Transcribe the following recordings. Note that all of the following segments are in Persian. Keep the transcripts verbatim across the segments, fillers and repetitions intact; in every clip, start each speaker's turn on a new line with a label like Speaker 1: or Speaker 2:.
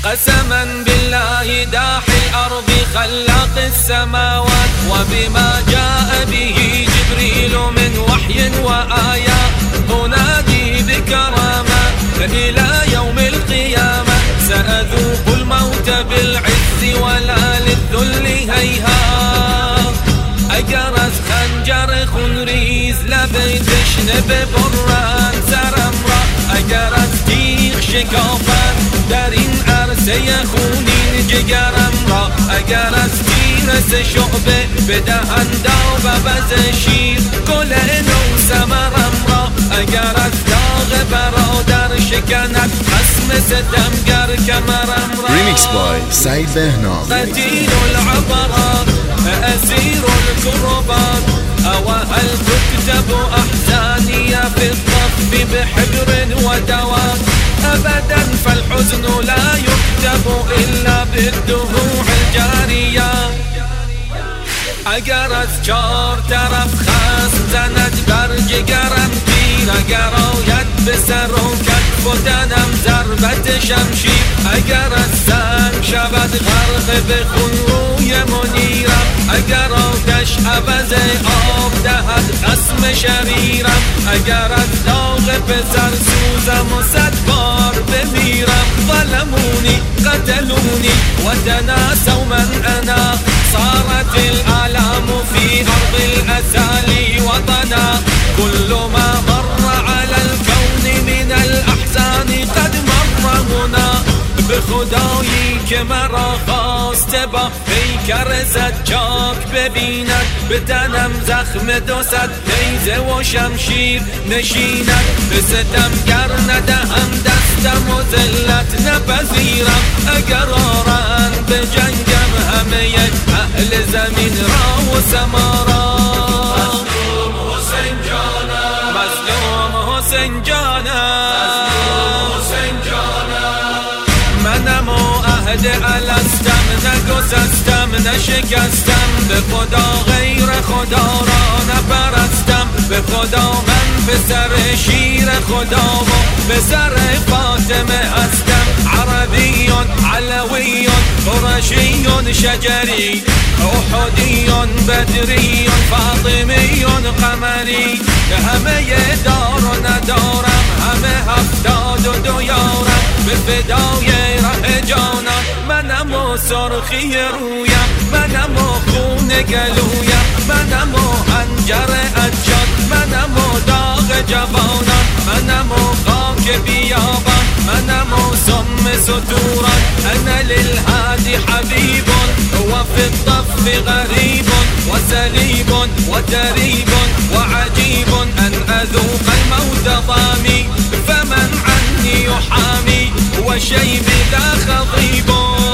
Speaker 1: قسما بالله داحي الأرض خلاق السماوات، وبما جاء به جبريل من وحي وآيات، أنادي بكرامة إلى يوم القيامة. سأذوق الموت بالعز ولا للذل هيهات. أجرز خنجر خنريز لبيتش نببران سرمرا، أجرز تيخ شكافان در این عرصه خونین جگرم را، اگر از تیرس شعبه بدهنده و بز شیر گل نو ثمرم را، اگر از داغ برادر شکند خصم ستمگر کمرم را.
Speaker 2: ریمیکس بای سعید بهنام.
Speaker 1: قتیل العبرات اسیر الكربات، او هل تكتب احزاني في الطف بحبر ودواء، أبدا فالحزن لا يكتب إلا بالدموع الجارية. اگر از چار طرف خصم زند بر جگرم تیر، اگر آید به سر و کتف و تنم ضربت شمشیر، اگر از سنگ شود غرق به خون روی منیرم، اگر آتش عوض آب دهد خصم شریرم، اگر از داغ پسر سوزم و صد بار بمیرم. ظلموني قتلوني وتناسوا من أنا، صارت الآلام في أرض الأسالي وطنا، كل ما مر على الكون من الأحزان قد مر هنا. به خدایی که مرا خواسته با پیکر زجاج ببیند، به تنم زخم دو صد نیزه و شمشیر نشیند، به ستمگر ندهم دستم و ذلت نپذیرم، اگر آرند به جنگم همه اهل زمین را و سما را. مظلوم حسین جانم، مظلوم حسین جانم، منم و عهد الستم نگسستم نشکستم، به خدا غیر خدا را نپرستم، به خدا من پسر شیر خدا و پسر فاطمه هستم. عربی علوی قرشی شجری، احدی بدری فاطمی قمری، همه دار و ندارم همه هفتاد و دو یارم، به فدای ره جانم منم و سرخی رویم، منم و خون گلویم، منم و حنجر اجاد، منم و داغ جوانم، منم و خاک بیابان، منم و سم ستوران. انا للهادي حبيب وفي الطف غريب وسليب وتريب وعجيب، ان اذوق الموت ضامي فمن عني يحامي، وشيب ذا خضيب.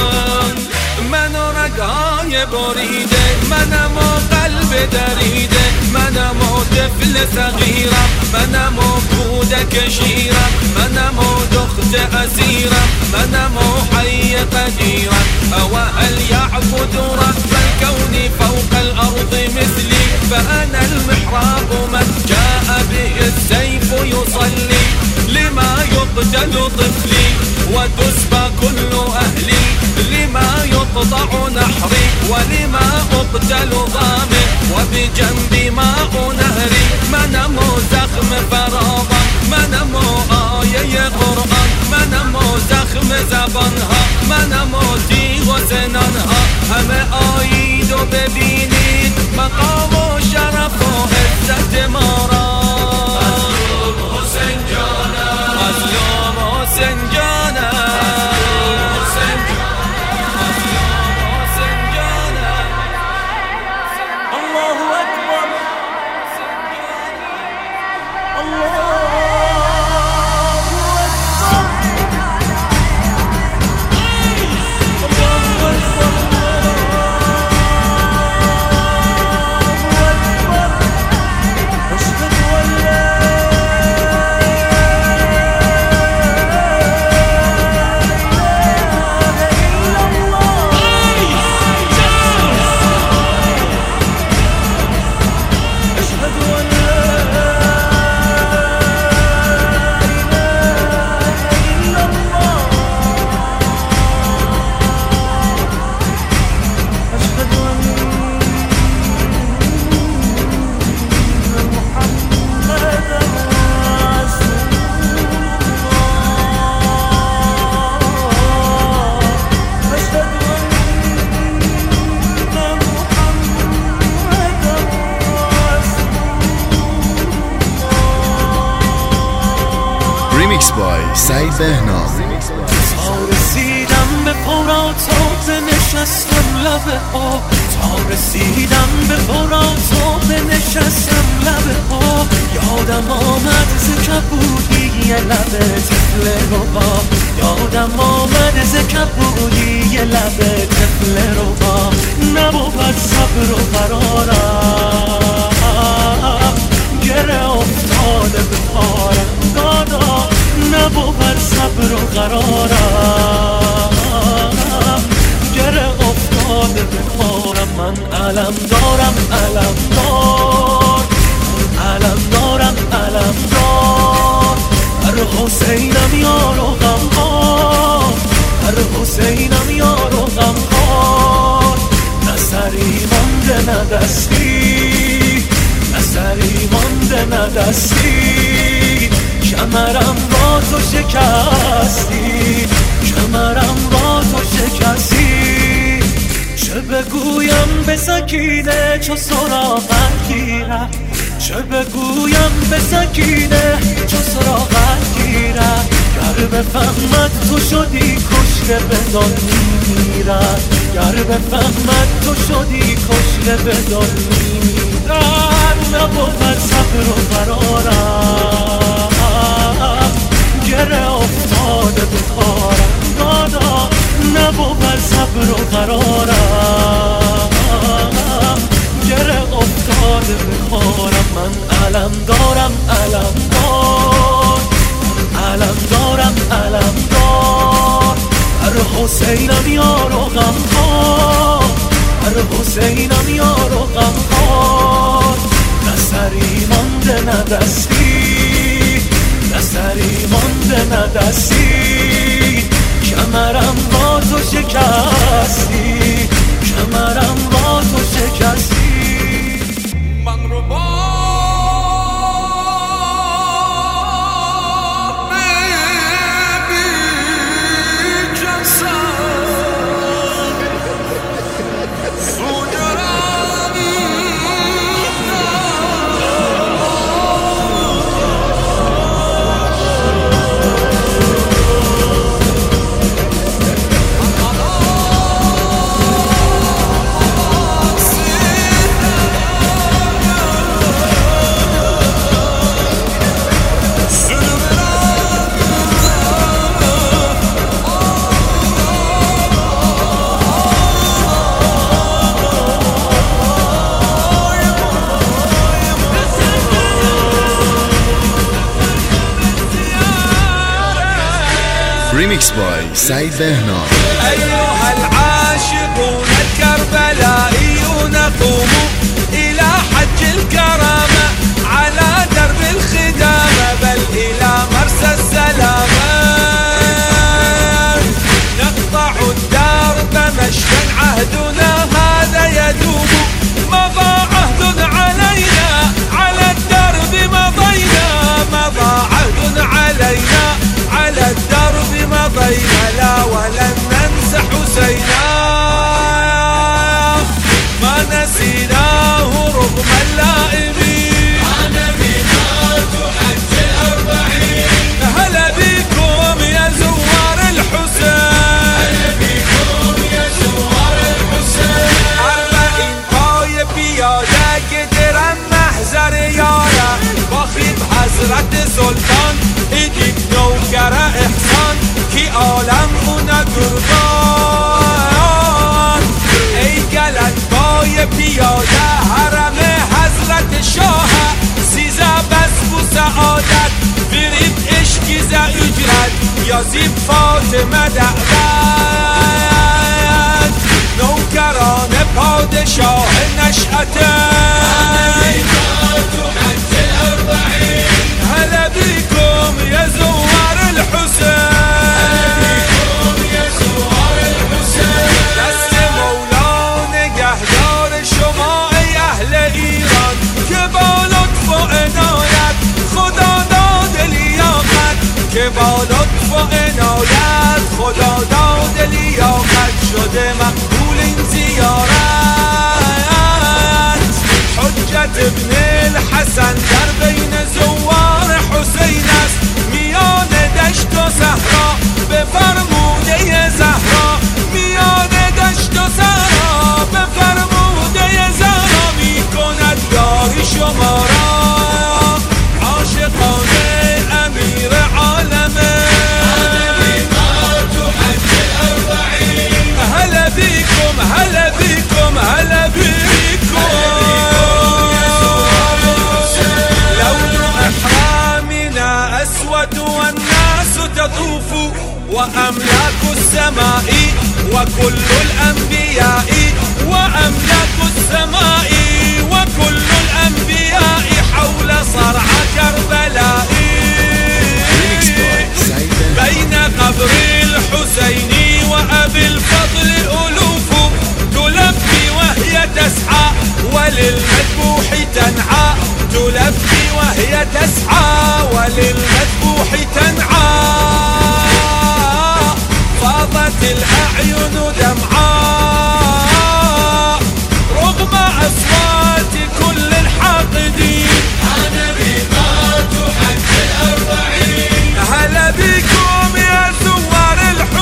Speaker 1: من رگهای بریده، منم و قلب دریده، منم و طفل صغیرم، منم و کودک شیرم، منم و دخت اسیرم، منم و حی قدیرم. او هل یعبد رب الكون فوق الارض مثلی، فانا المحراب من جاء به السيف يصلي، لما يقتل طفلي وتسبى كل اهلي، لما يقطع نحري ولما أقتل ضامن، وبجنبي ماء نهري، منم زخم فراغا، منم آیه قرآن، منم زخم زبانها، منم تیغ و سنانها، همه آیید و ببینید مقام و شرف و عزت ما را. مظلوم حسین جانم، مظلوم حسین جانم،
Speaker 3: عشق
Speaker 2: سعید بهنام.
Speaker 3: تا رسیدم به فرات و نشستم لبه ها، تا رسیدم به فرات و نشستم لبه ها، یادم آمد ز کبودی یه لبه طفل روها، یادم آمد ز کبودی یه لبه طفل روها. نبود صبر و قرارم، گره افتاده به پارم دادا، نبود صبر و قرارم، گره افتاده به پارم. من علم دارم علم دار، علم دارم علم دار، هر حسینم یار و غمخوار، هر حسینم یار و غمخوار. نه سری مانده نه دستی، نه سری مانده نه دستی، کمرم با تو شکستی، کمرم با تو شکستی. چه بگویم به سکینه چو سراغت گیره، چه بگویم به سکینه چو سراغت گیره، گر بفهمد تو شدی کشته به دل میمیرد، گر بفهمد تو شدی کشته به دل میمیرد. نبود صبر و قرارم، گره افتاده به پارم دادا، نبود صبر و قرارم، گره افتاده به پارم. من علم دارم علم دار، علم دارم علم دار، هر حسینم یار و غمخوار، هر حسینم یار و غمخوار. نه سری مانده نه دستی، نه سری مانده نه دستی، کمرم با تو شکستی، کمرم با تو شکستی.
Speaker 1: من رو با
Speaker 2: ريميكس باي سعيد بهنام.
Speaker 1: أيها العاشقون الكربلائيون قوموا إلى حج الكرامة على درب الخدامة، بل إلى مرسى السلامة. نقطع الدرب مشيا عهدنا هذا يدوم، مضى عهد علينا على الدرب مضينا، مضى عهد علينا على الدرب مضينا، لا ولن ننسى حسينا، ما نسيناه رغم اللائمين. أنا ميقات حج الأربعين، هلا بكم يا زوار الحسين، هلا بكم يا زوار الحسين. أربعين پای پیاده گدرم محضر یاره، با خیب حضرت سلطان ایدید نوکر احسان، کی عالم اونه قربان. ای گلت پای پیاده حرم حضرت شاه، سیزه بس و سعادت برید عشقی ز اجرت، یا زیب فاطمه دعوت. نوکران پادشاه نشأته، هلا بكم يا زوار الحسين، دست مولا نگهدار شما ای اهل ایران، که با لطف و عنایت خدا داد لیاقت، که با لطف و عنایت خدا داد لیاقت، شده مقبول این زیارت. أملاك السماء وكل الأنبياء وأملاك السماء وكل الأنبياء حول صرع كربلاء بين قبر الحسين وأبي الفضل ألوف تلبي وهي تسعى وللمذبوح تنعى تلبي وهي تسعى وللمذبوح تنعى فاضت الأعين دمعاء رغم أصوات كل الحاقدين أنا رباط حج الأربعين هلا بكم يا زوار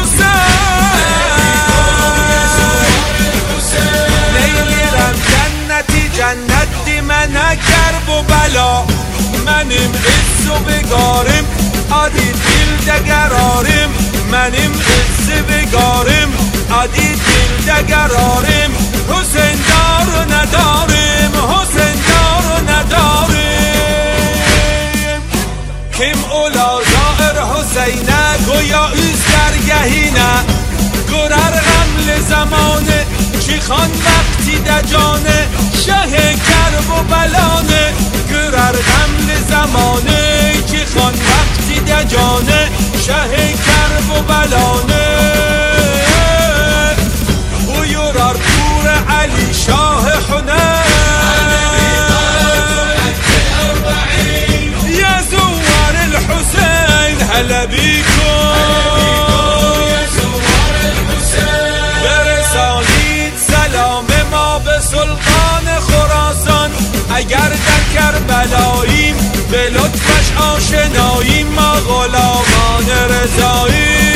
Speaker 1: الحسين ليلي رم جنتي جنتي من کرب و بلا منیم عز و بگارم عادی دل دگرارم منیم عز بگارم عادی دل دگرارم حسین دار و ندارم حسین دار و ندارم کم اولا زائر حسینه گویا ایز درگهینه گرر غمل زمانه چی خان وقتی دجانه شه کرب و بلانه گرر غمل زمانه چی خان وقتی دجانه شه کرب و بلانه او یورار پور علی شاه حنین یا زوار الحسین هلا بیکن سلطان خراسان اگر در کربلاییم به لطفش آشناییم ما غلامان رضاییم